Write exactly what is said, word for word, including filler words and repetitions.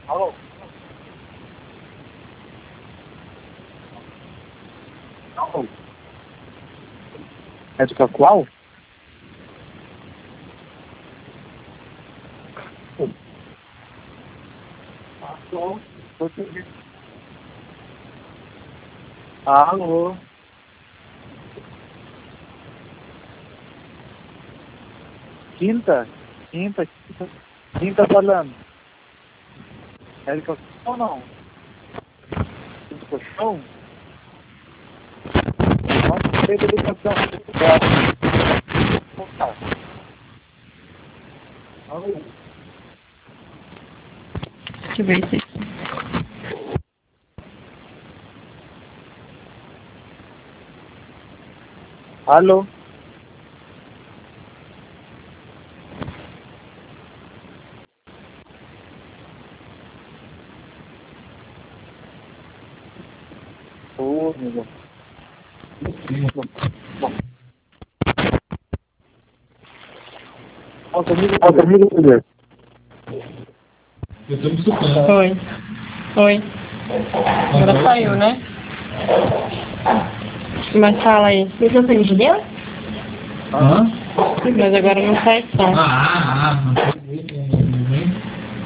Alô? Alô? É do qual? Alô? Alô? Quinta? Quinta? Quinta, quinta falando. É de colchão ou não? É de colchão? Não sei da educação. Alô? Deixa eu ver se... Alô? Ô, meu Deus. Ó, comigo, ó, comigo, Pedro. Eu tô me escutando. Oi. Oi. Agora saiu, né? Mas fala aí. Esse é o fone de Deus? Hã? Mas agora não sai som. Ah, ah, ah.